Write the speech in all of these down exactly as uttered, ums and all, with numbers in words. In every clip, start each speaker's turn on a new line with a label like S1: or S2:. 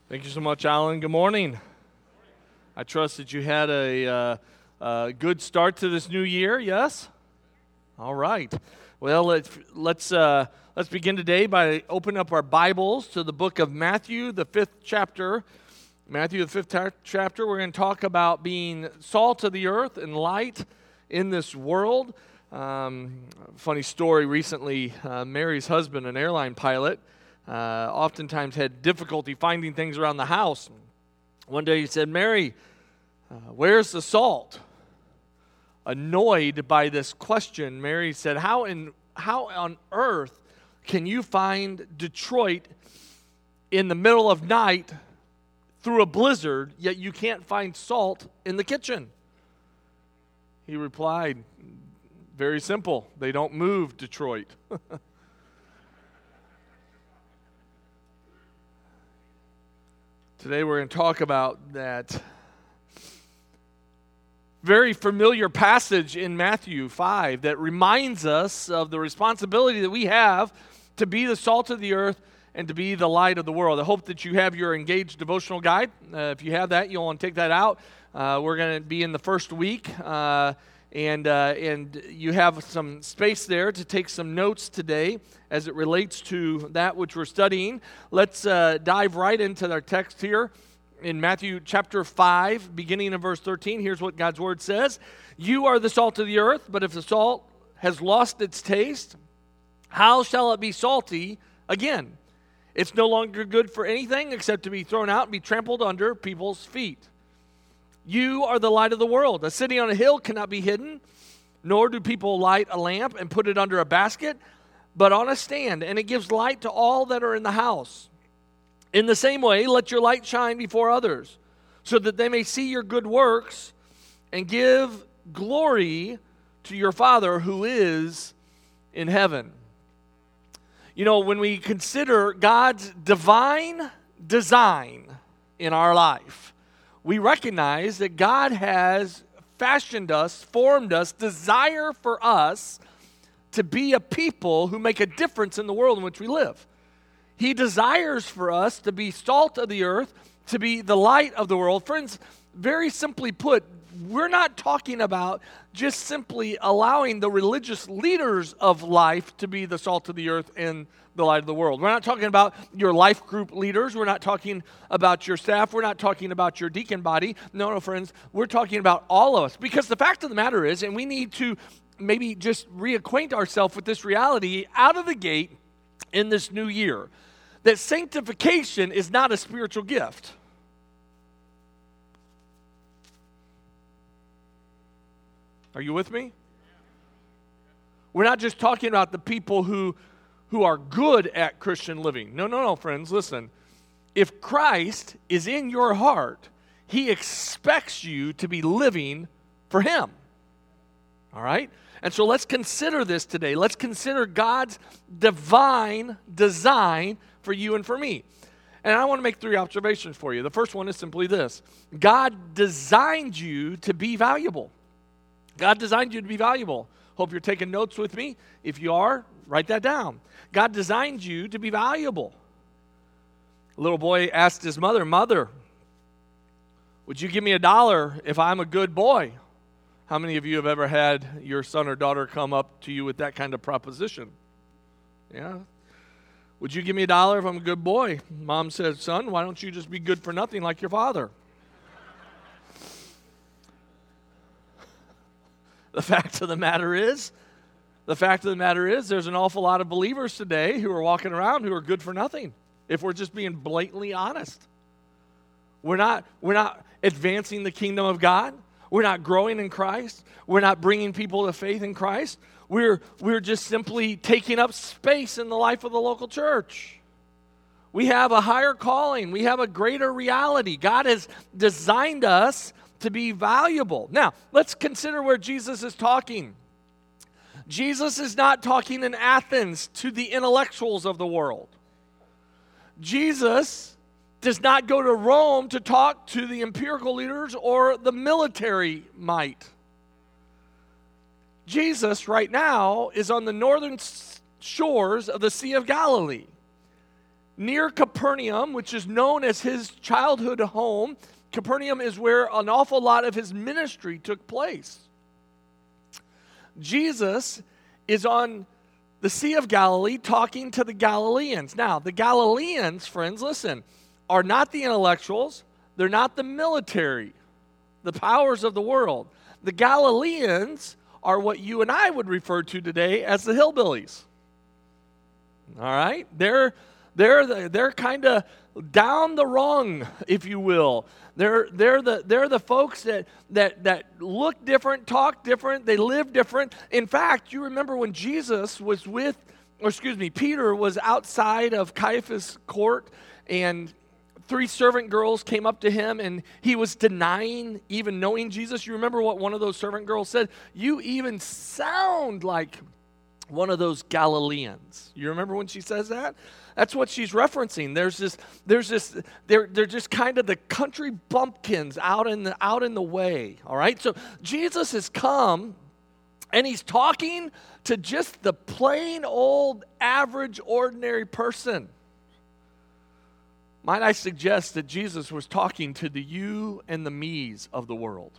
S1: Thank you so much, Alan. Good morning. I trust that you had a, uh, a good start to this new year, yes? All right. Well, let's let's uh, let's begin today by opening up our Bibles to the book of Matthew, the fifth chapter. Matthew, the fifth ta- chapter. We're going to talk about being salt of the earth and light in this world. Um, funny story. Recently, uh, Mary's husband, an airline pilot, Uh, oftentimes had difficulty finding things around the house. One day he said, "Mary, uh, where's the salt?" Annoyed by this question, Mary said, how in how on earth can you find Detroit in the middle of night through a blizzard, yet you can't find salt in the kitchen? He replied, "Very simple. They don't move Detroit." Today we're going to talk about that very familiar passage in Matthew five that reminds us of the responsibility that we have to be the salt of the earth and to be the light of the world. I hope that you have your Engaged devotional guide. Uh, if you have that, you'll want to take that out. Uh, we're going to be in the first week, uh, and uh, and you have some space there to take some notes today as it relates to that which we're studying. Let's uh, dive right into our text here in Matthew chapter five, beginning in verse thirteen. Here's what God's word says. "You are the salt of the earth, but if the salt has lost its taste, how shall it be salty again? It's no longer good for anything except to be thrown out and be trampled under people's feet. You are the light of the world. A city on a hill cannot be hidden, nor do people light a lamp and put it under a basket, but on a stand, and it gives light to all that are in the house. In the same way, let your light shine before others, so that they may see your good works and give glory to your Father who is in heaven." You know, when we consider God's divine design in our life, we recognize that God has fashioned us, formed us, desire for us to be a people who make a difference in the world in which we live. He desires for us to be salt of the earth, to be the light of the world. Friends, very simply put, we're not talking about just simply allowing the religious leaders of life to be the salt of the earth and the light of the world. We're not talking about your life group leaders. We're not talking about your staff. We're not talking about your deacon body. No, no, friends. We're talking about all of us. Because the fact of the matter is, and we need to maybe just reacquaint ourselves with this reality out of the gate in this new year, that sanctification is not a spiritual gift. Are you with me? We're not just talking about the people who, who are good at Christian living. No, no, no, friends, listen. If Christ is in your heart, He expects you to be living for Him. All right? And so let's consider this today. Let's consider God's divine design for you and for me. And I want to make three observations for you. The first one is simply this. God designed you to be valuable. God designed you to be valuable. Hope you're taking notes with me. If you are, write that down. God designed you to be valuable. A little boy asked his mother, "Mother, would you give me a dollar if I'm a good boy?" How many of you have ever had your son or daughter come up to you with that kind of proposition? Yeah. "Would you give me a dollar if I'm a good boy?" Mom said, "Son, why don't you just be good for nothing like your father?" The fact of the matter is, the fact of the matter is, there's an awful lot of believers today who are walking around who are good for nothing, if we're just being blatantly honest. We're not, we're not advancing the kingdom of God. We're not growing in Christ. We're not bringing people to faith in Christ. We're, we're just simply taking up space in the life of the local church. We have a higher calling. We have a greater reality. God has designed us to be valuable. Now, let's consider where Jesus is talking. Jesus is not talking in Athens to the intellectuals of the world. Jesus does not go to Rome to talk to the empirical leaders or the military might. Jesus right now is on the northern shores of the Sea of Galilee. near Capernaum, which is known as his childhood home. Capernaum is where an awful lot of his ministry took place. Jesus is on the Sea of Galilee talking to the Galileans. Now, the Galileans, friends, listen, are not the intellectuals. They're not the military, the powers of the world. The Galileans are what you and I would refer to today as the hillbillies. All right? They're they're the, they're kind of down the rung, if you will. They're they're the they're the folks that that that look different, talk different, they live different. In fact, you remember when Jesus was with, or excuse me, Peter was outside of Caiaphas' court, and three servant girls came up to him, and he was denying even knowing Jesus. You remember what one of those servant girls said? "You even sound like one of those Galileans." You remember when she says that? That's what she's referencing. There's this, there's this, they're they're just kind of the country bumpkins out in the out in the way. All right? So Jesus has come, and he's talking to just the plain old average ordinary person. Might I suggest that Jesus was talking to the you and the me's of the world?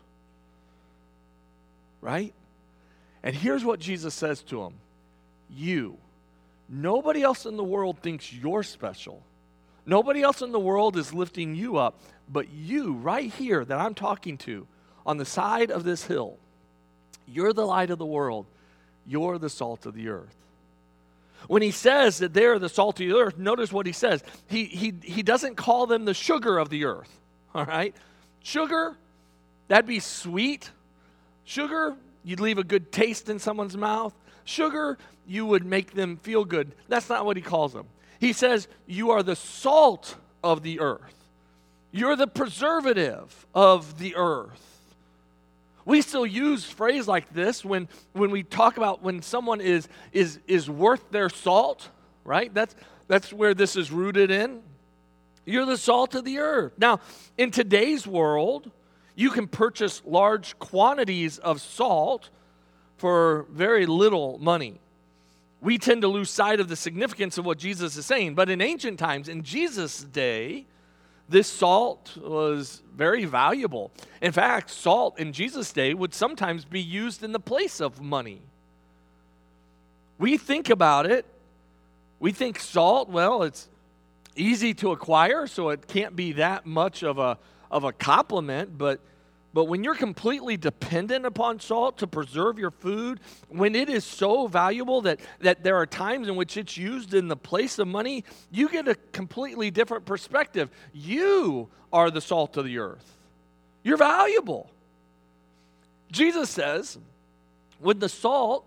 S1: Right? And here's what Jesus says to him. You. Nobody else in the world thinks you're special. Nobody else in the world is lifting you up. But you, right here that I'm talking to, on the side of this hill, you're the light of the world. You're the salt of the earth. When he says that they're the salt of the earth, notice what he says. He, he, he doesn't call them the sugar of the earth. All right? Sugar, that'd be sweet. Sugar, you'd leave a good taste in someone's mouth. Sugar, you would make them feel good. That's not what he calls them. He says, you are the salt of the earth. You're the preservative of the earth. We still use phrase like this when, when we talk about when someone is, is, is worth their salt, right? That's, that's where this is rooted in. You're the salt of the earth. Now, in today's world, you can purchase large quantities of salt for very little money. We tend to lose sight of the significance of what Jesus is saying. But in ancient times, in Jesus' day, this salt was very valuable. In fact, salt in Jesus' day would sometimes be used in the place of money. We think about it. We think salt, well, it's easy to acquire, so it can't be that much of a, of a compliment, but But when you're completely dependent upon salt to preserve your food, when it is so valuable that, that there are times in which it's used in the place of money, you get a completely different perspective. You are the salt of the earth. You're valuable. Jesus says, when the salt,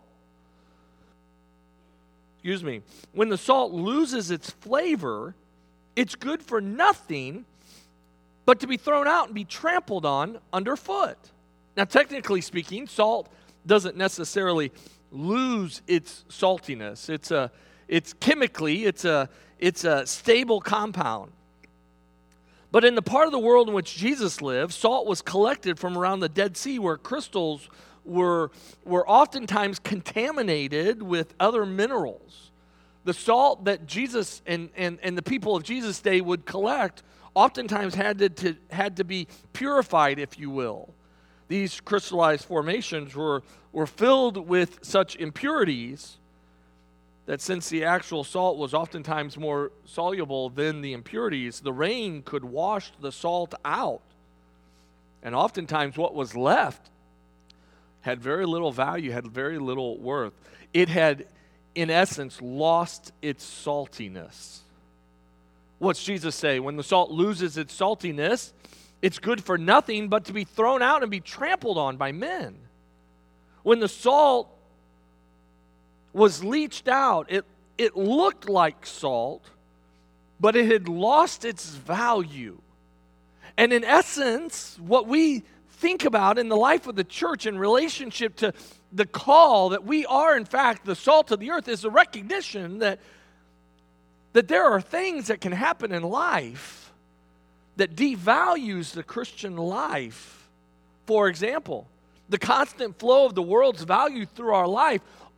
S1: excuse me, when the salt loses its flavor, it's good for nothing but to be thrown out and be trampled on underfoot. Now, technically speaking, salt doesn't necessarily lose its saltiness. It's a, it's chemically, it's a, it's a stable compound. But in the part of the world in which Jesus lived, salt was collected from around the Dead Sea, where crystals were, were oftentimes contaminated with other minerals. The salt that Jesus and, and, and the people of Jesus' day would collect oftentimes had to, to, had to be purified, if you will. These crystallized formations were, were filled with such impurities that since the actual salt was oftentimes more soluble than the impurities, the rain could wash the salt out. And oftentimes what was left had very little value, had very little worth. It had, in essence, lost its saltiness. What's Jesus say? When the salt loses its saltiness, it's good for nothing but to be thrown out and be trampled on by men. When the salt was leached out, it, it looked like salt, but it had lost its value. And in essence, what we think about in the life of the church in relationship to the call that we are, in fact, the salt of the earth is a recognition that that there are things that can happen in life that devalues the Christian life. For example, the constant flow of the world's value through our life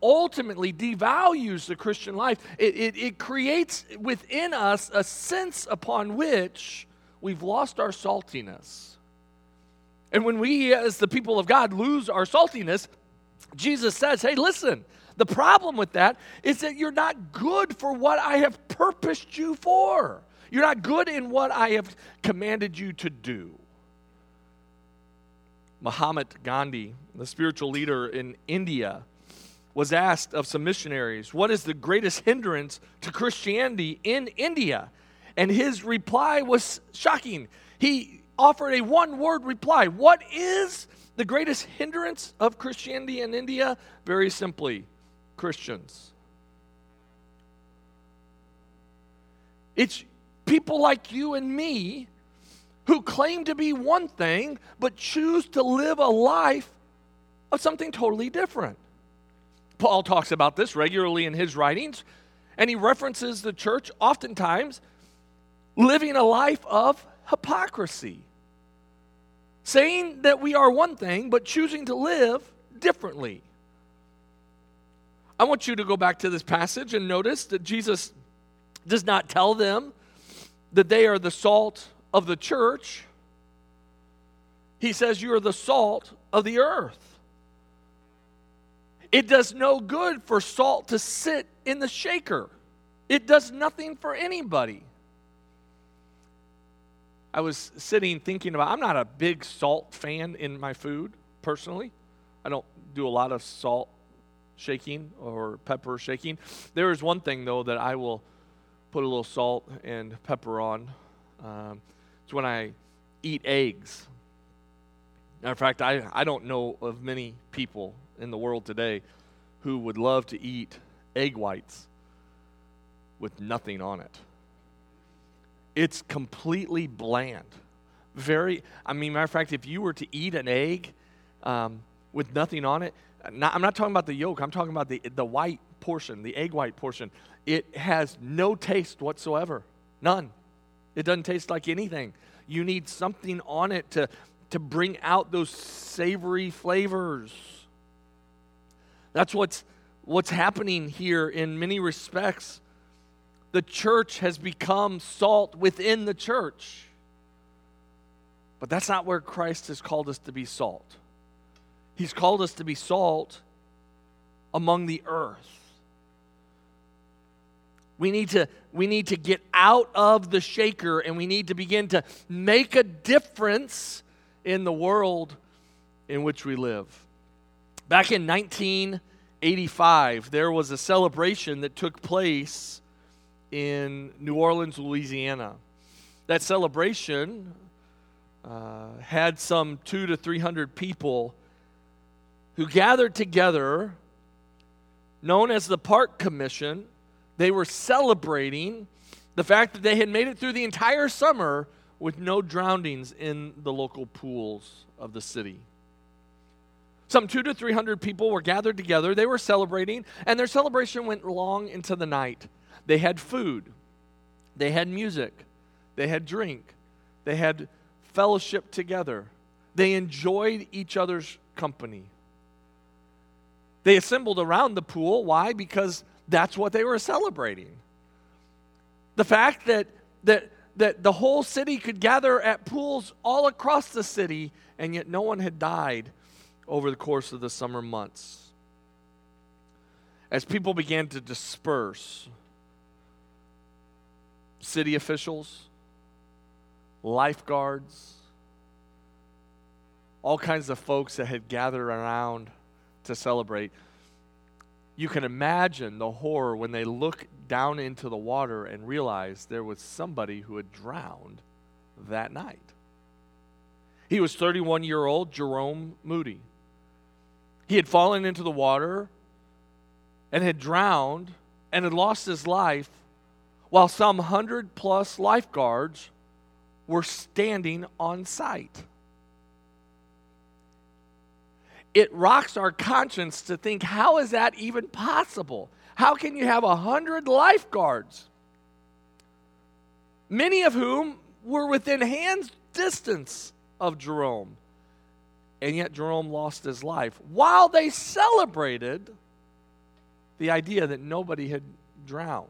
S1: ultimately devalues the Christian life. It, it, it creates within us a sense upon which we've lost our saltiness. And when we, as the people of God, lose our saltiness, Jesus says, hey, listen, the problem with that is that you're not good for what I have purposed you for. You're not good in what I have commanded you to do. Mahatma Gandhi, the spiritual leader in India, was asked of some missionaries, what is the greatest hindrance to Christianity in India? And his reply was shocking. He offered a one-word reply. What is the greatest hindrance of Christianity in India? Very simply, Christians. It's people like you and me who claim to be one thing but choose to live a life of something totally different. Paul talks about this regularly in his writings, and he references the church oftentimes living a life of hypocrisy, saying that we are one thing but choosing to live differently. I want you to go back to this passage and notice that Jesus does not tell them that they are the salt of the church. He says you are the salt of the earth. It does no good for salt to sit in the shaker. It does nothing for anybody. I was sitting thinking about, I'm not a big salt fan in my food, personally. I don't do a lot of salt shaking or pepper shaking. There is one thing, though, that I will put a little salt and pepper on. Um, it's when I eat eggs. Matter of fact, I, I don't know of many people in the world today who would love to eat egg whites with nothing on it. It's completely bland. Very, I mean, matter of fact, if you were to eat an egg um, with nothing on it, not, I'm not talking about the yolk, I'm talking about the, the white portion, the egg white portion. It has no taste whatsoever. None. It doesn't taste like anything. You need something on it to, to bring out those savory flavors. That's what's, what's happening here in many respects. The church has become salt within the church. But that's not where Christ has called us to be salt. He's called us to be salt among the earth. We need to, we need to get out of the shaker and we need to begin to make a difference in the world in which we live. Back in nineteen eighty-five, there was a celebration that took place in New Orleans, Louisiana. That celebration uh, had some two to three hundred people who gathered together, known as the Park Commission. They were celebrating the fact that they had made it through the entire summer with no drownings in the local pools of the city. Some two to three hundred people were gathered together. They were celebrating, and their celebration went long into the night. They had food. They had music. They had drink. They had fellowship together. They enjoyed each other's company. They assembled around the pool. Why? Because that's what they were celebrating. The fact that, that, that the whole city could gather at pools all across the city, and yet no one had died over the course of the summer months. As people began to disperse, city officials, lifeguards, all kinds of folks that had gathered around to celebrate. You can imagine the horror when they look down into the water and realize there was somebody who had drowned that night. He was thirty-one-year-old Jerome Moody. He had fallen into the water and had drowned and had lost his life while some hundred plus lifeguards were standing on site. It rocks our conscience to think, how is that even possible? How can you have a hundred lifeguards, many of whom were within hand's distance of Jerome, and yet Jerome lost his life while they celebrated the idea that nobody had drowned.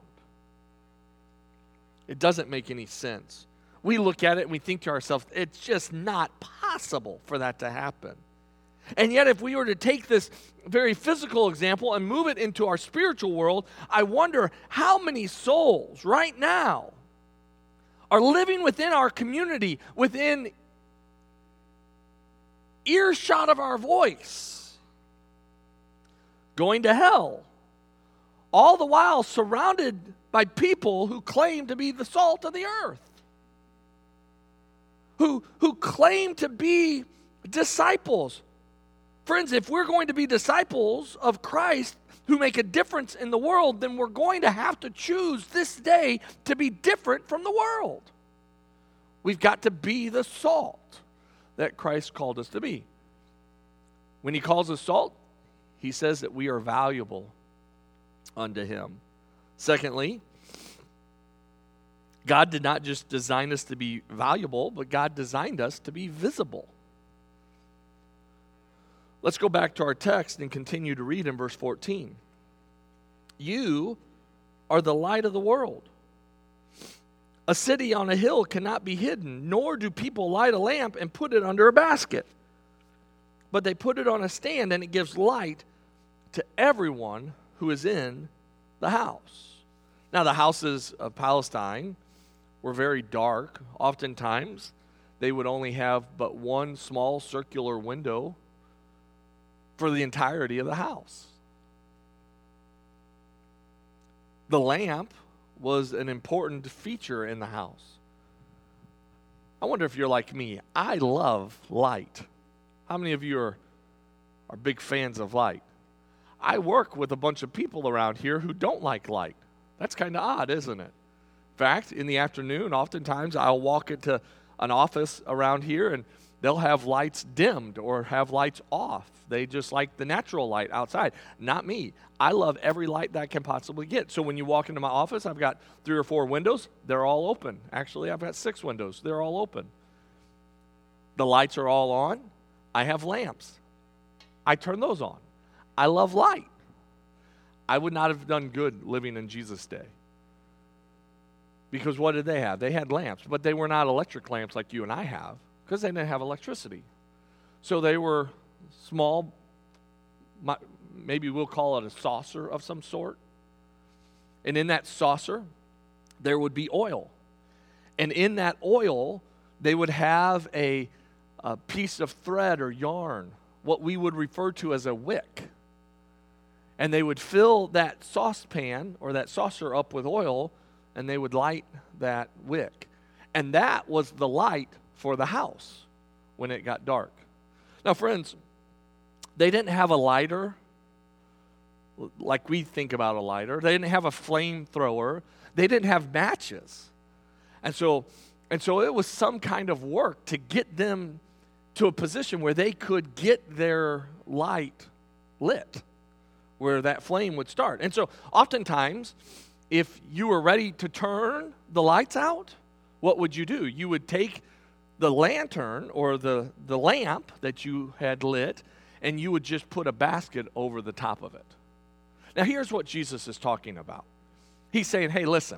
S1: It doesn't make any sense. We look at it and we think to ourselves, it's just not possible for that to happen. And yet, if we were to take this very physical example and move it into our spiritual world, I wonder how many souls right now are living within our community, within earshot of our voice, going to hell, all the while surrounded by people who claim to be the salt of the earth, who, who claim to be disciples. Friends, if we're going to be disciples of Christ who make a difference in the world, then we're going to have to choose this day to be different from the world. We've got to be the salt that Christ called us to be. When he calls us salt, he says that we are valuable unto him. Secondly, God did not just design us to be valuable, but God designed us to be visible. Let's go back to our text and continue to read in verse fourteen. You are the light of the world. A city on a hill cannot be hidden, nor do people light a lamp and put it under a basket. But they put it on a stand, and it gives light to everyone who is in the house. Now, the houses of Palestine were very dark. Oftentimes, they would only have but one small circular window for the entirety of the house. The lamp was an important feature in the house. I wonder if you're like me. I love light. How many of you are, are big fans of light? I work with a bunch of people around here who don't like light. That's kind of odd, isn't it? In fact, in the afternoon, oftentimes I'll walk into an office around here and they'll have lights dimmed or have lights off. They just like the natural light outside. Not me. I love every light that I can possibly get. So when you walk into my office, I've got three or four windows. They're all open. Actually, I've got six windows. They're all open. The lights are all on. I have lamps. I turn those on. I love light. I would not have done good living in Jesus' day. Because what did they have? They had lamps, but they were not electric lamps like you and I have, because they didn't have electricity. So they were small, maybe we'll call it a saucer of some sort. And in that saucer, there would be oil. And in that oil, they would have a, a piece of thread or yarn, what we would refer to as a wick. And they would fill that saucepan or that saucer up with oil, and they would light that wick. And that was the light for the house when it got dark. Now, friends, they didn't have a lighter like we think about a lighter. They didn't have a flamethrower. They didn't have matches. And so, and so it was some kind of work to get them to a position where they could get their light lit, where that flame would start. And so oftentimes, if you were ready to turn the lights out, what would you do? You would take the lantern or the, the lamp that you had lit, and you would just put a basket over the top of it. Now, here's what Jesus is talking about. He's saying, hey, listen,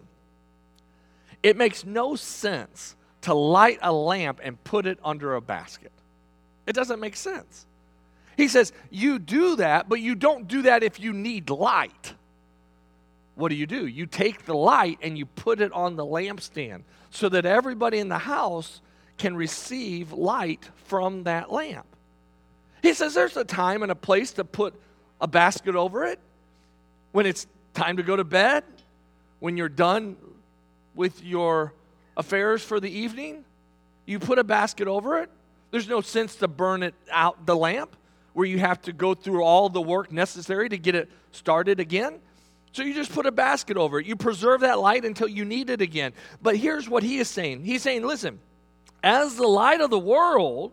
S1: it makes no sense to light a lamp and put it under a basket. It doesn't make sense. He says, you do that, but you don't do that if you need light. What do you do? You take the light and you put it on the lampstand so that everybody in the house can receive light from that lamp. He says there's a time and a place to put a basket over it. When it's time to go to bed, when you're done with your affairs for the evening, you put a basket over it. There's no sense to burn it out, the lamp, where you have to go through all the work necessary to get it started again. So you just put a basket over it. You preserve that light until you need it again. But here's what he is saying. He's saying, listen, as the light of the world,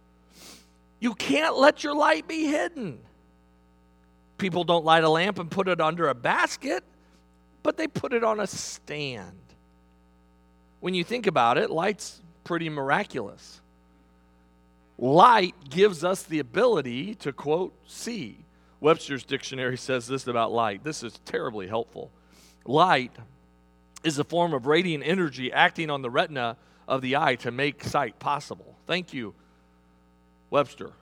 S1: you can't let your light be hidden. People don't light a lamp and put it under a basket, but they put it on a stand. When you think about it, light's pretty miraculous. Light gives us the ability to, quote, see. Webster's dictionary says this about light. This is terribly helpful. Light is a form of radiant energy acting on the retina of the eye to make sight possible. Thank you, Webster.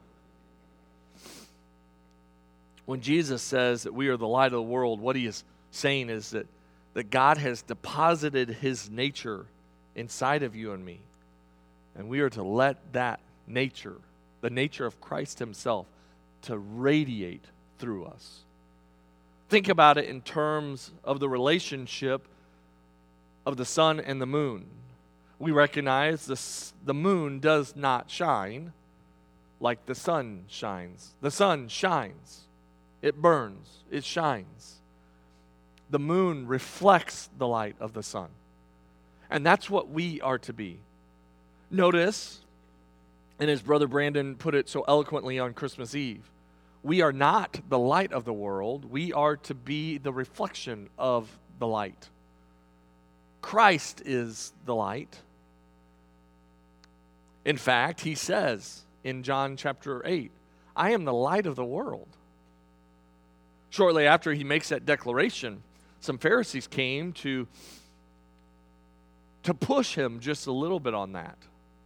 S1: When Jesus says that we are the light of the world, what he is saying is that, that God has deposited his nature inside of you and me. And we are to let that nature, the nature of Christ himself, to radiate through us. Think about it in terms of the relationship of the sun and the moon. We recognize the, the moon does not shine like the sun shines. The sun shines. It burns. It shines. The moon reflects the light of the sun. And that's what we are to be. Notice, and as Brother Brandon put it so eloquently on Christmas Eve, we are not the light of the world. We are to be the reflection of the light. Christ is the light. In fact, he says in John chapter eight, I am the light of the world. Shortly after he makes that declaration, some Pharisees came to, to push him just a little bit on that.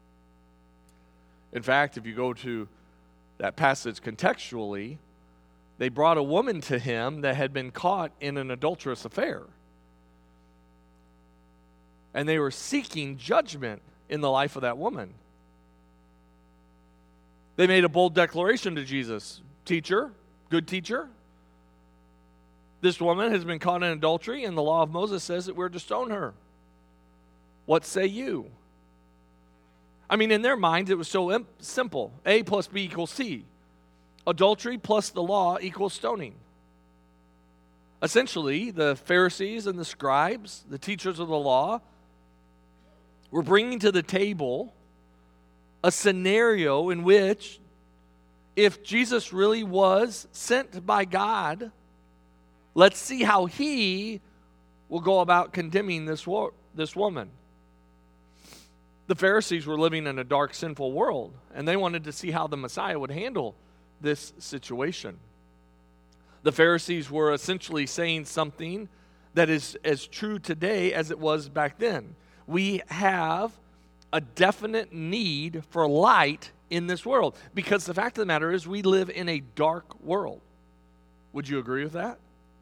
S1: In fact, if you go to that passage contextually, they brought a woman to him that had been caught in an adulterous affair. And they were seeking judgment in the life of that woman. They made a bold declaration to Jesus. Teacher, good teacher, this woman has been caught in adultery, and the law of Moses says that we're to stone her. What say you? I mean, in their minds, it was so imp- simple. A plus B equals C. Adultery plus the law equals stoning. Essentially, the Pharisees and the scribes, the teachers of the law, were bringing to the table a scenario in which, if Jesus really was sent by God, let's see how he will go about condemning this, wo- this woman. The Pharisees were living in a dark, sinful world, and they wanted to see how the Messiah would handle this situation. The Pharisees were essentially saying something that is as true today as it was back then. We have a definite need for light in this world, because the fact of the matter is we live in a dark world. Would you agree with that?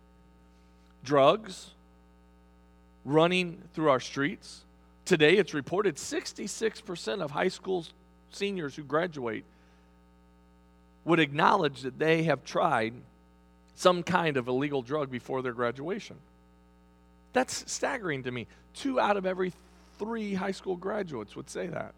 S1: Drugs running through our streets. Today, it's reported sixty-six percent of high school seniors who graduate would acknowledge that they have tried some kind of illegal drug before their graduation. That's staggering to me. Two out of every three high school graduates would say that.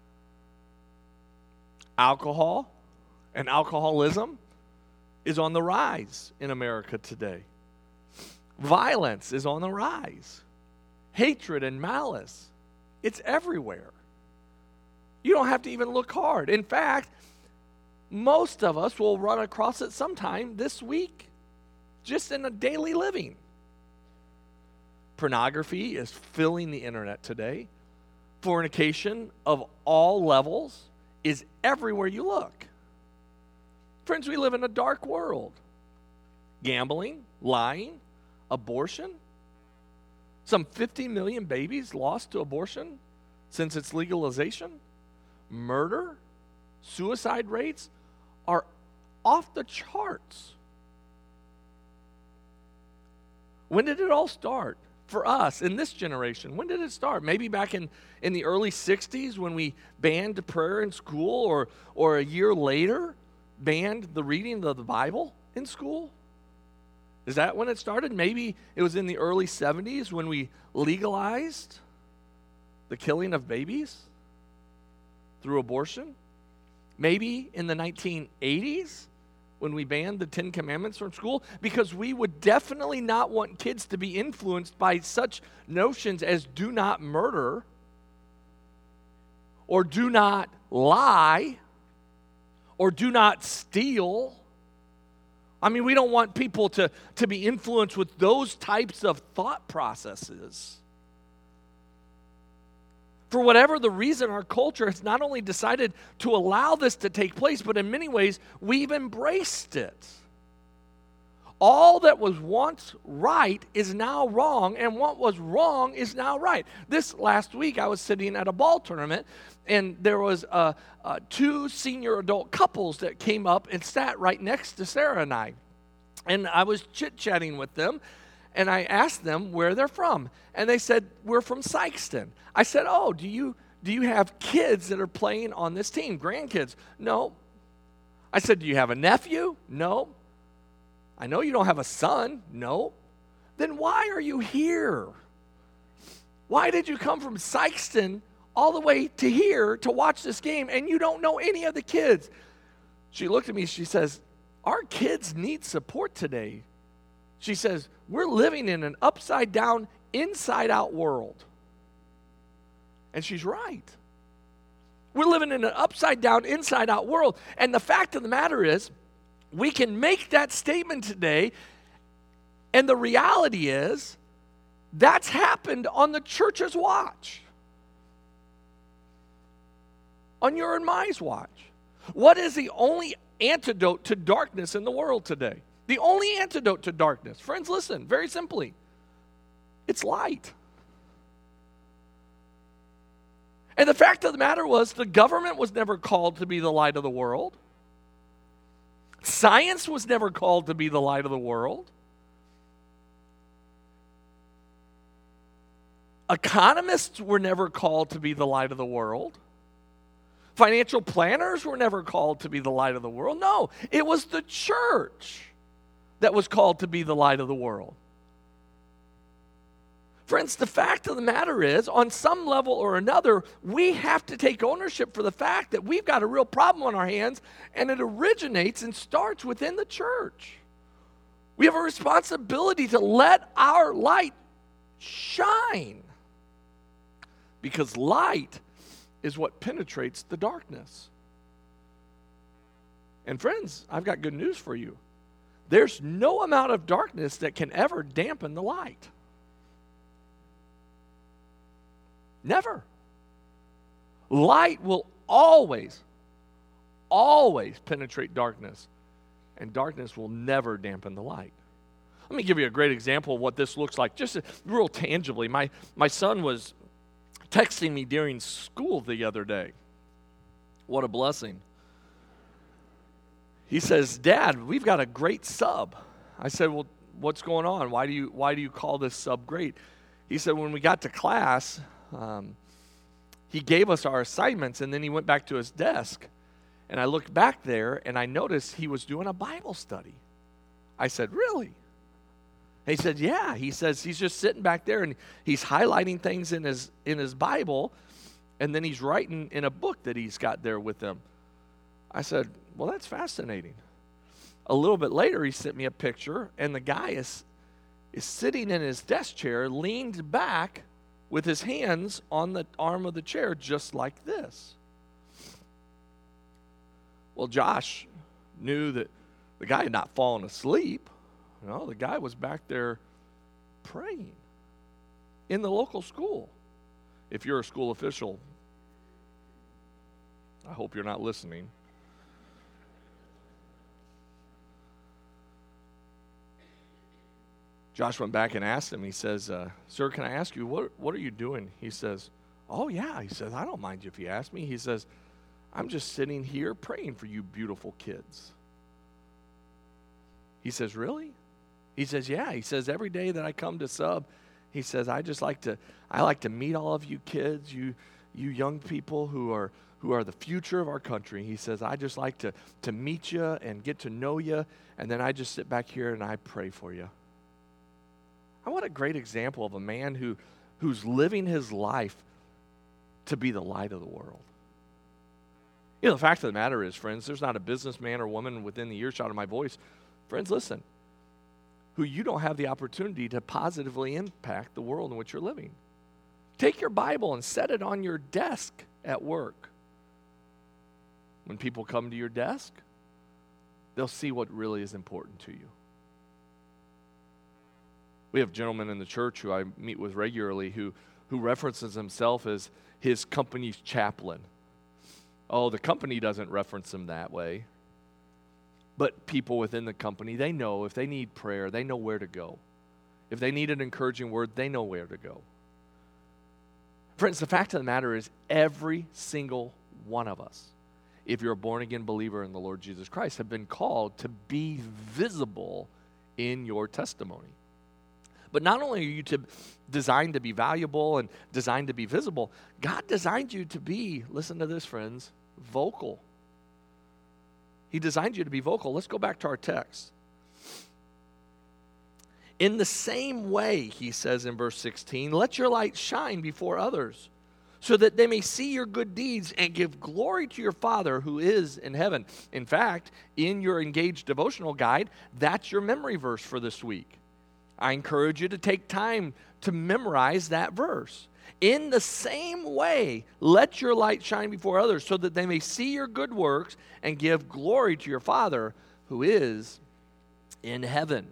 S1: Alcohol and alcoholism is on the rise in America today. Violence is on the rise. Hatred and malice, it's everywhere. You don't have to even look hard. In fact, most of us will run across it sometime this week, just in a daily living. Pornography is filling the internet today. Fornication of all levels is everywhere you look. Friends, we live in a dark world. Gambling, lying, abortion. Some fifty million babies lost to abortion since its legalization. Murder, suicide rates are off the charts. When did it all start for us in this generation? When did it start? Maybe back in, in the early sixties when we banned prayer in school, or, or a year later banned the reading of the Bible in school? Is that when it started? Maybe it was in the early seventies when we legalized the killing of babies through abortion. Maybe in the nineteen eighties when we banned the Ten Commandments from school, because we would definitely not want kids to be influenced by such notions as do not murder or do not lie or do not steal. I mean, we don't want people to, to be influenced with those types of thought processes. For whatever the reason, our culture has not only decided to allow this to take place, but in many ways, we've embraced it. All that was once right is now wrong, and what was wrong is now right. This last week, I was sitting at a ball tournament, and there was uh, uh, two senior adult couples that came up and sat right next to Sarah and I. And I was chit-chatting with them, and I asked them where they're from. And they said, we're from Sikeston. I said, oh, do you do you have kids that are playing on this team, grandkids? No. I said, do you have a nephew? No. I know you don't have a son. No. Then why are you here? Why did you come from Sikeston all the way to here to watch this game and you don't know any of the kids? She looked at me, she says, our kids need support today. She says, we're living in an upside down, inside out world. And she's right. We're living in an upside down, inside out world. And the fact of the matter is, we can make that statement today, and the reality is, that's happened on the church's watch. On your and my's watch. What is the only antidote to darkness in the world today? The only antidote to darkness, friends, listen, very simply, it's light. And the fact of the matter was, the government was never called to be the light of the world. Science was never called to be the light of the world. Economists were never called to be the light of the world. Financial planners were never called to be the light of the world. No, it was the church that was called to be the light of the world. Friends, the fact of the matter is, on some level or another, we have to take ownership for the fact that we've got a real problem on our hands, and it originates and starts within the church. We have a responsibility to let our light shine, because light is what penetrates the darkness. And friends, I've got good news for you. There's no amount of darkness that can ever dampen the light. Never. Light will always, always penetrate darkness, and darkness will never dampen the light. Let me give you a great example of what this looks like, just real tangibly. My, my son was texting me during school the other day. What a blessing. He says, Dad, we've got a great sub. I said, well, what's going on? Why do you, why do you call this sub great? He said, when we got to class, Um, he gave us our assignments, and then he went back to his desk. And I looked back there, and I noticed he was doing a Bible study. I said, really? And he said, yeah. He says he's just sitting back there, and he's highlighting things in his in his Bible, and then he's writing in a book that he's got there with him. I said, well, that's fascinating. A little bit later, he sent me a picture, and the guy is is sitting in his desk chair, leaned back, with his hands on the arm of the chair, just like this. Well, Josh knew that the guy had not fallen asleep. You know, the guy was back there praying in the local school. If you're a school official, I hope you're not listening. Josh went back and asked him, he says, uh, sir, can I ask you, what, what are you doing? He says, oh, yeah. He says, I don't mind you if you ask me. He says, I'm just sitting here praying for you beautiful kids. He says, really? He says, yeah. He says, every day that I come to sub, he says, I just like to, I like to meet all of you kids, you you young people who are who are the future of our country. He says, I just like to, to meet you and get to know you, and then I just sit back here and I pray for you. I want a great example of a man who, who's living his life to be the light of the world. You know, the fact of the matter is, friends, there's not a businessman or woman within the earshot of my voice, friends, listen, who you don't have the opportunity to positively impact the world in which you're living. Take your Bible and set it on your desk at work. When people come to your desk, they'll see what really is important to you. We have gentlemen in the church who I meet with regularly who, who references himself as his company's chaplain. Oh, the company doesn't reference him that way. But people within the company, they know if they need prayer, they know where to go. If they need an encouraging word, they know where to go. Friends, the fact of the matter is every single one of us, if you're a born-again believer in the Lord Jesus Christ, have been called to be visible in your testimony. But not only are you to, designed to be valuable and designed to be visible, God designed you to be, listen to this, friends, vocal. He designed you to be vocal. Let's go back to our text. In the same way, he says in verse sixteen, let your light shine before others, so that they may see your good deeds and give glory to your Father who is in heaven. In fact, in your Engaged devotional guide, that's your memory verse for this week. I encourage you to take time to memorize that verse. In the same way, let your light shine before others, so that they may see your good works and give glory to your Father who is in heaven.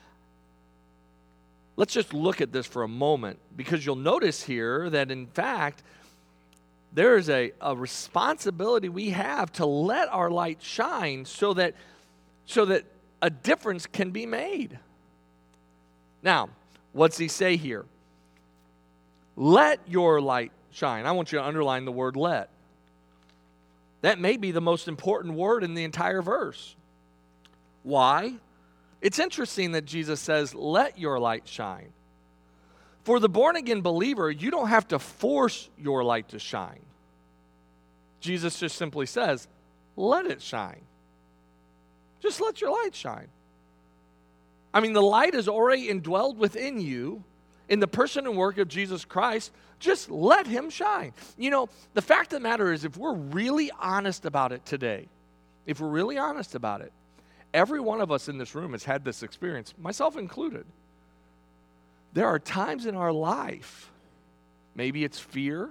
S1: Let's just look at this for a moment, because you'll notice here that, in fact, there is a, a responsibility we have to let our light shine so that, so that a difference can be made. Now, what's he say here? Let your light shine. I want you to underline the word let. That may be the most important word in the entire verse. Why? It's interesting that Jesus says, let your light shine. For the born-again believer, you don't have to force your light to shine. Jesus just simply says, let it shine. Just let your light shine. I mean, the light is already indwelled within you in the person and work of Jesus Christ. Just let him shine. You know, the fact of the matter is, if we're really honest about it today, if we're really honest about it, every one of us in this room has had this experience, myself included. There are times in our life, maybe it's fear,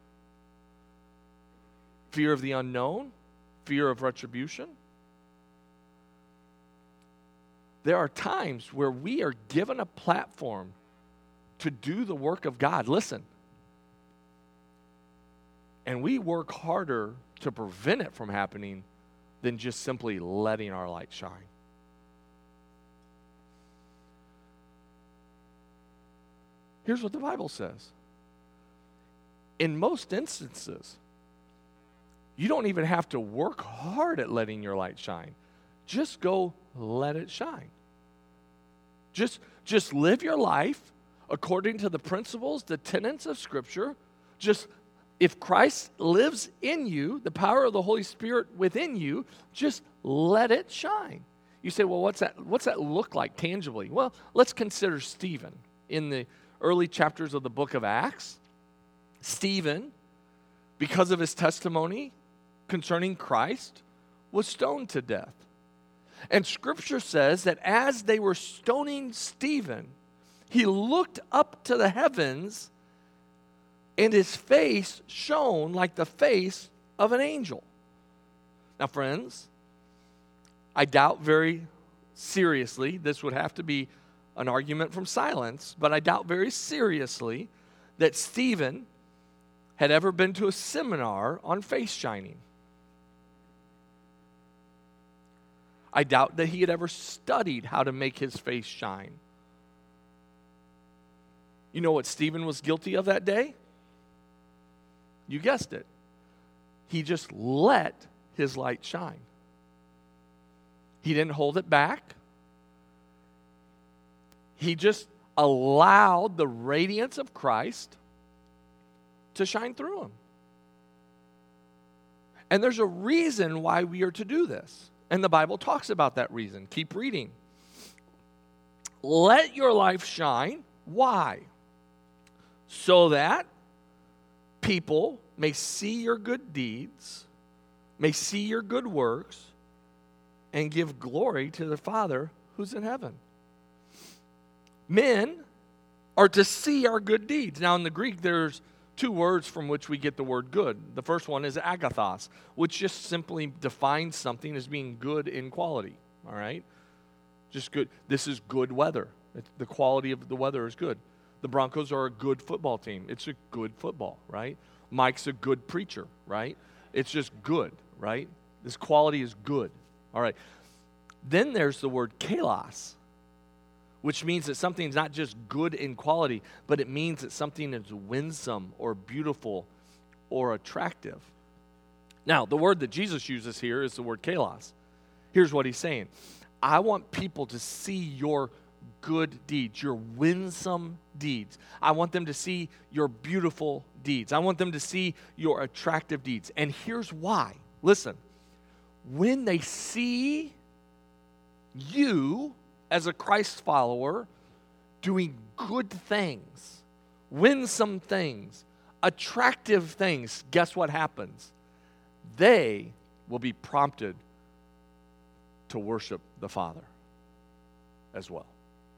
S1: fear of the unknown, fear of retribution. There are times where we are given a platform to do the work of God. Listen. And we work harder to prevent it from happening than just simply letting our light shine. Here's what the Bible says. In most instances, you don't even have to work hard at letting your light shine. Just go let it shine. Just, just live your life according to the principles, the tenets of Scripture. Just, if Christ lives in you, the power of the Holy Spirit within you, just let it shine. You say, well, what's that, what's that look like tangibly? Well, let's consider Stephen. In the early chapters of the book of Acts, Stephen, because of his testimony concerning Christ, was stoned to death. And Scripture says that as they were stoning Stephen, he looked up to the heavens, and his face shone like the face of an angel. Now, friends, I doubt very seriously, this would have to be an argument from silence, but I doubt very seriously that Stephen had ever been to a seminar on face shining. I doubt that he had ever studied how to make his face shine. You know what Stephen was guilty of that day? You guessed it. He just let his light shine. He didn't hold it back. He just allowed the radiance of Christ to shine through him. And there's a reason why we are to do this. And the Bible talks about that reason. Keep reading. Let your life shine. Why? So that people may see your good deeds, may see your good works, and give glory to the Father who's in heaven. Men are to see our good deeds. Now, in the Greek, there's two words from which we get the word good. The first one is agathos, which just simply defines something as being good in quality, all right? Just good. This is good weather. It's, the quality of the weather is good. The Broncos are a good football team. It's a good football, right? Mike's a good preacher, right? It's just good, right? This quality is good, all right? Then there's the word kalos, which means that something's not just good in quality, but it means that something is winsome or beautiful or attractive. Now, the word that Jesus uses here is the word kalos. Here's what he's saying. I want people to see your good deeds, your winsome deeds. I want them to see your beautiful deeds. I want them to see your attractive deeds. And here's why. Listen, when they see you as a Christ follower doing good things, winsome things, attractive things, guess what happens? They will be prompted to worship the Father as well.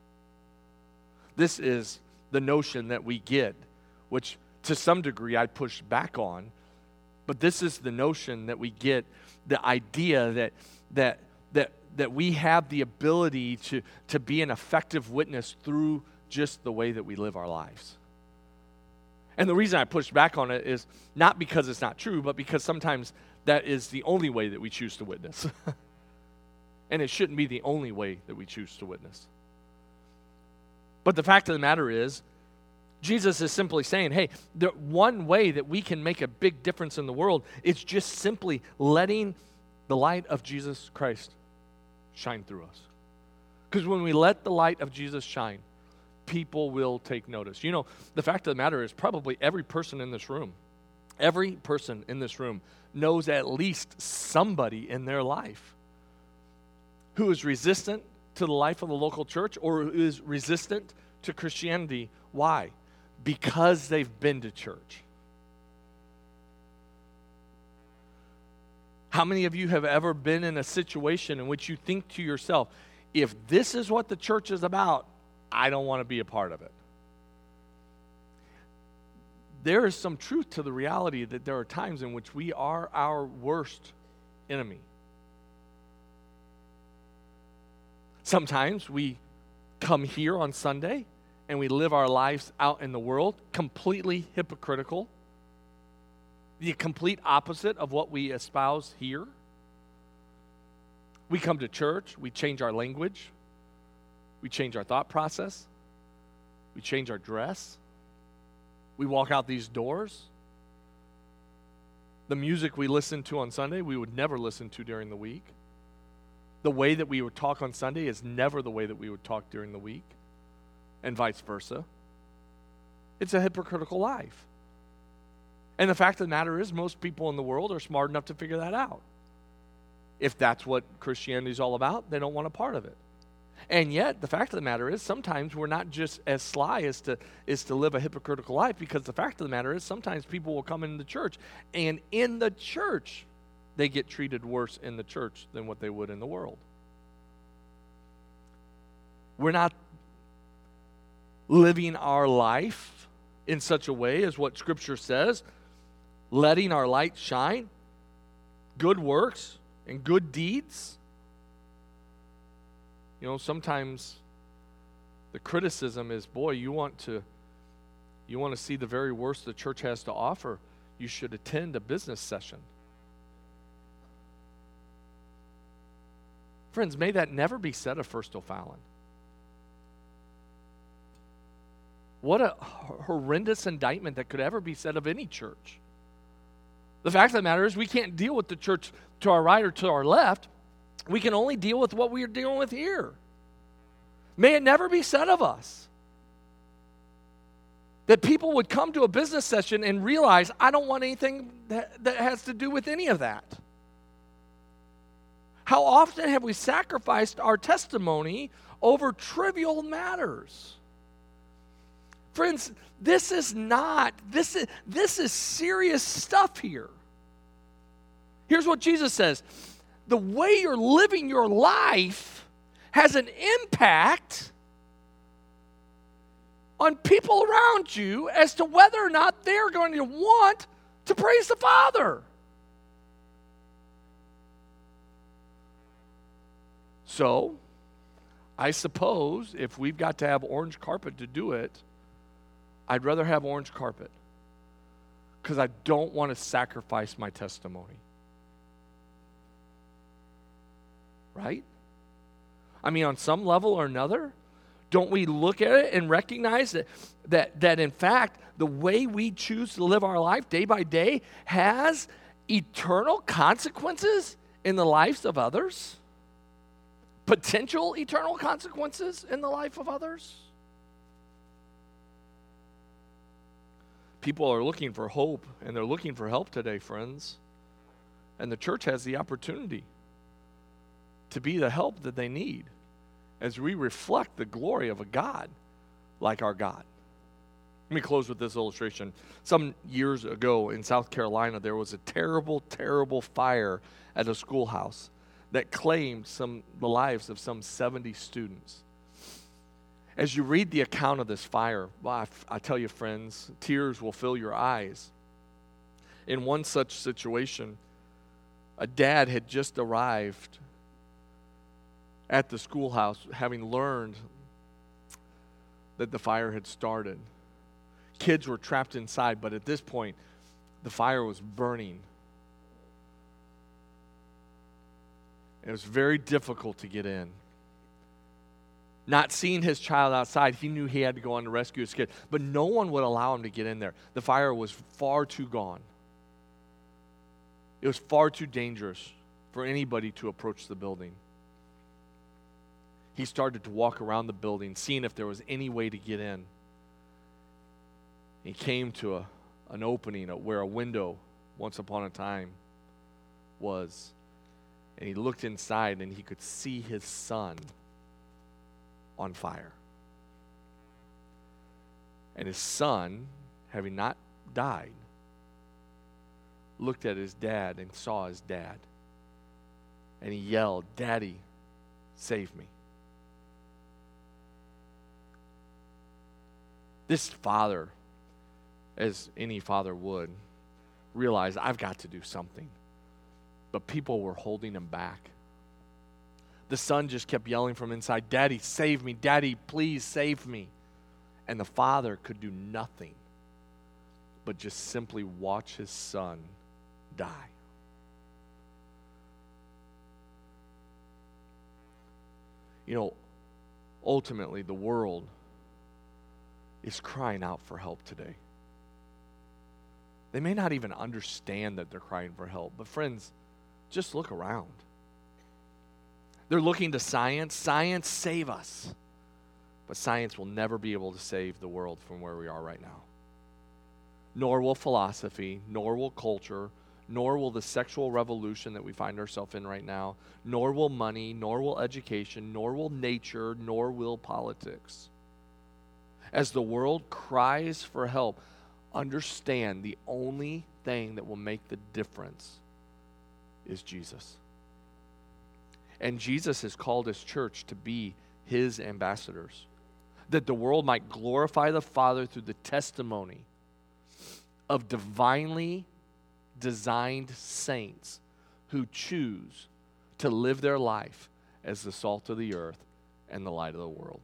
S1: This is the notion that we get, which to some degree I push back on, but this is the notion that we get, the idea that that that that we have the ability to, to be an effective witness through just the way that we live our lives. And the reason I push back on it is not because it's not true, but because sometimes that is the only way that we choose to witness. And it shouldn't be the only way that we choose to witness. But the fact of the matter is, Jesus is simply saying, hey, the one way that we can make a big difference in the world is just simply letting the light of Jesus Christ shine through us. Because when we let the light of Jesus shine, people will take notice. You know, the fact of the matter is probably every person in this room, every person in this room knows at least somebody in their life who is resistant to the life of the local church or who is resistant to Christianity. Why? Because they've been to church. How many of you have ever been in a situation in which you think to yourself, if this is what the church is about, I don't want to be a part of it? There is some truth to the reality that there are times in which we are our worst enemy. Sometimes we come here on Sunday and we live our lives out in the world completely hypocritical, the complete opposite of what we espouse here. We come to church, we change our language, we change our thought process, we change our dress, we walk out these doors. The music we listen to on Sunday, we would never listen to during the week. The way that we would talk on Sunday is never the way that we would talk during the week, and vice versa. It's a hypocritical life. And the fact of the matter is, most people in the world are smart enough to figure that out. If that's what Christianity is all about, they don't want a part of it. And yet, the fact of the matter is, sometimes we're not just as sly as to, as to live a hypocritical life, because the fact of the matter is, sometimes people will come into the church, and in the church, they get treated worse in the church than what they would in the world. We're not living our life in such a way as what Scripture says, letting our light shine, good works and good deeds. You know, sometimes the criticism is, boy, you want to you want to see the very worst the church has to offer, you should attend a business session. Friends, may that never be said of First O'Fallon. What a horrendous indictment that could ever be said of any church. The fact of the matter is, we can't deal with the church to our right or to our left. We can only deal with what we are dealing with here. May it never be said of us that people would come to a business session and realize, I don't want anything that, that has to do with any of that. How often have we sacrificed our testimony over trivial matters? Friends, this is not, this is, this is serious stuff here. Here's what Jesus says. The way you're living your life has an impact on people around you as to whether or not they're going to want to praise the Father. So, I suppose if we've got to have orange carpet to do it, I'd rather have orange carpet because I don't want to sacrifice my testimony. Right? I mean, on some level or another, don't we look at it and recognize that, that, that in fact, the way we choose to live our life day by day has eternal consequences in the lives of others? Potential eternal consequences in the life of others? People are looking for hope, and they're looking for help today, friends. And the church has the opportunity to be the help that they need as we reflect the glory of a God like our God. Let me close with this illustration. Some years ago in South Carolina, there was a terrible, terrible fire at a schoolhouse that claimed some the lives of some seventy students. As you read the account of this fire, well, I, I tell you, friends, tears will fill your eyes. In one such situation, a dad had just arrived at the schoolhouse, having learned that the fire had started. Kids were trapped inside, but at this point, the fire was burning. It was very difficult to get in. Not seeing his child outside, he knew he had to go on to rescue his kid, but no one would allow him to get in there. The fire was far too gone. It was far too dangerous for anybody to approach the building. He started to walk around the building, seeing if there was any way to get in. He came to a, an opening where a window, once upon a time, was. And he looked inside and he could see his son on fire. And his son, having not died, looked at his dad and saw his dad. And he yelled, "Daddy, save me." This father, as any father would, realized, I've got to do something. But people were holding him back. The son just kept yelling from inside, "Daddy, save me. Daddy, please save me." And the father could do nothing but just simply watch his son die. You know, ultimately, the world is crying out for help today. They may not even understand that they're crying for help, but friends, just look around. They're looking to science. Science, save us. But science will never be able to save the world from where we are right now. Nor will philosophy, nor will culture, nor will the sexual revolution that we find ourselves in right now, nor will money, nor will education, nor will nature, nor will politics. As the world cries for help, understand the only thing that will make the difference is Jesus. And Jesus has called his church to be his ambassadors, that the world might glorify the Father through the testimony of divinely designed saints who choose to live their life as the salt of the earth and the light of the world.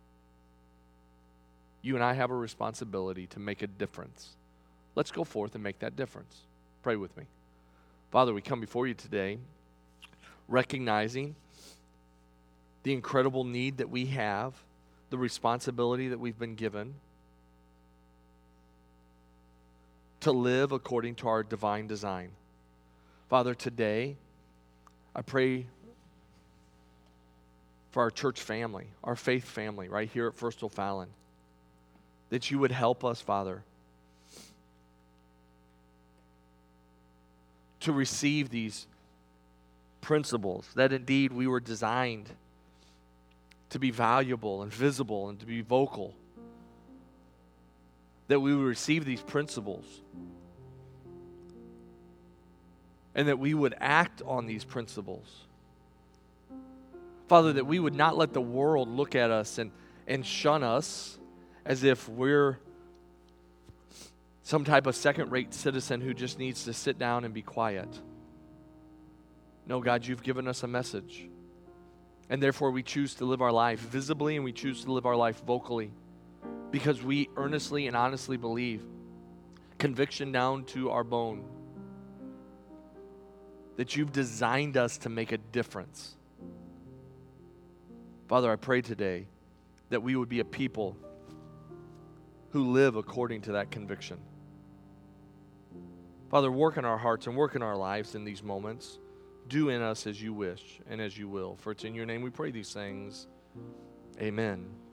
S1: You and I have a responsibility to make a difference. Let's go forth and make that difference. Pray with me. Father, we come before you today recognizing the incredible need that we have, the responsibility that we've been given to live according to our divine design. Father, today, I pray for our church family, our faith family right here at First O'Fallon, that you would help us, Father, to receive these principles, that indeed we were designed to be valuable and visible and to be vocal, that we would receive these principles and that we would act on these principles. Father, that we would not let the world look at us and, and shun us as if we're some type of second-rate citizen who just needs to sit down and be quiet. No, God, you've given us a message. And therefore we choose to live our life visibly and we choose to live our life vocally because we earnestly and honestly believe, conviction down to our bone, that you've designed us to make a difference. Father, I pray today that we would be a people who live according to that conviction. Father, work in our hearts and work in our lives in these moments. Do in us as you wish and as you will. For it's in your name we pray these things. Amen.